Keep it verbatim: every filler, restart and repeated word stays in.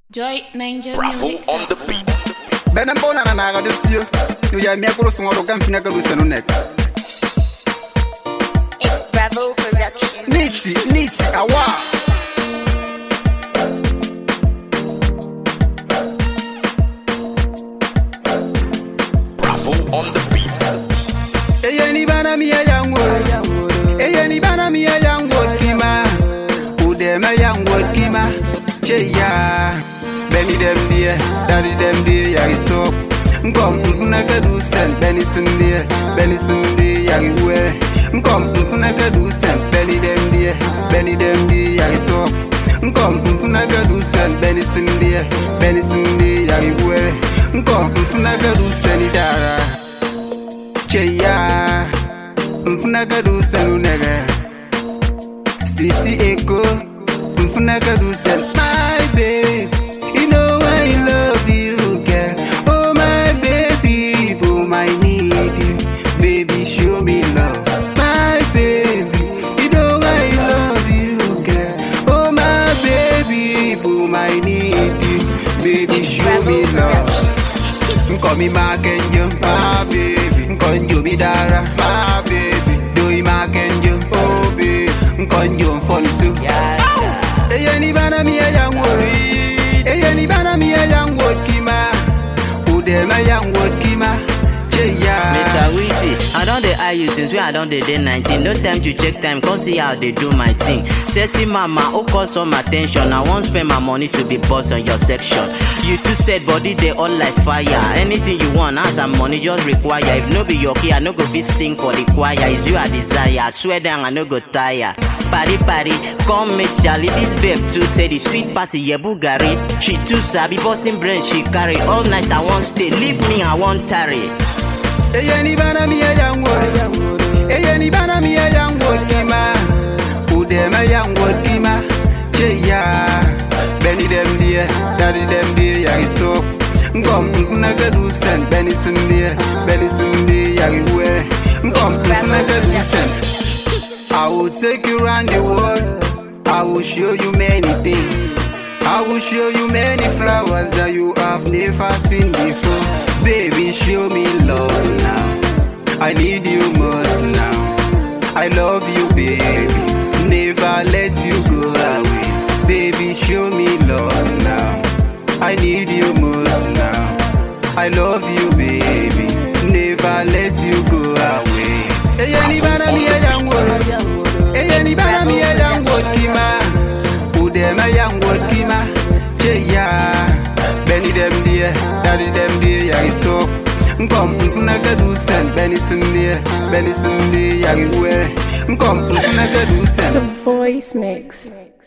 Joy Ninja Bravo Music. on the beat. Ben bona na naga desio. You ya mi akoro so ngoro kan fina ka do senu nek. It's Bravo Production. Niti, niti, awa. Bravo on the beat. Eye ni bana mi ya yango. Eye ni bana mi ya yango kima. Ude me yango kima. Che ya. Beni dem die, daddy dem die ya top. Nkom mfuna ka do sen, beni sim die, beni sim die ya we. Nkom mfuna ka do sen, beni dem die, beni dem die ya top. Nkom mfuna ka do sen, beni sim die, beni sim die ya we. Nkom mfuna ka do sen dara. Che ya. Mfuna ka do sen unega. Sisi eko. Mfuna ka do sen, my babe. You know I love you, girl. Oh my baby, boom, I need you. Baby, show me love, my baby. You know I love you, girl. Oh my baby, boom, I need you. Baby, show me love. Call me Mark and you, my baby. Call you me Dara, my baby. Do you Mark and you, oh baby. Call you for the soup. Hey, anybody me a young worry. Hey, anybody me a young word kima. Who them a young word kima. Mister Witty, I don't dey eye you since when I don't dey nineteen. No time to check time, come see how they do my thing. Sexy mama, who cause some attention. I won't spend my money to be boss on your section. You two said body they all like fire. Anything you want, as and money just require. If no be your key, I no go fit sing for the choir. It's you I desire. I swear down, I no go tire. Party party, come make jolly. This babe too say the sweet passy ye Bugari. She too sabi bossing brain she carry. All night I won't stay, leave me I won't tarry. Hey, anybody me a young word. Hey, anybody me a young word kima. Who them a young word kima. Che ya. Benny them dear, daddy them dear ya talk. Ngom mfuna do sen, Benny sim dear, Benny sim dear ya we. Ngom mfuna do sen. I will take you around the world. I will show you many things. I will show you many flowers that you have never seen before. Baby, show me love now. I need you most now. I love you, baby. Never let you go away. Baby, show me love now. I need you most now. I love you, baby. Never let you go away. Hey, anybody me a young word. Hey, anybody me a young word kima. Who them a young word kima. Che ya. Benny them dear, daddy them dear ya talk. Nkom mfuna ka do sen, Benny sim dear, Benny sim dear ya we. Nkom mfuna ka do sen. The Voice Mix.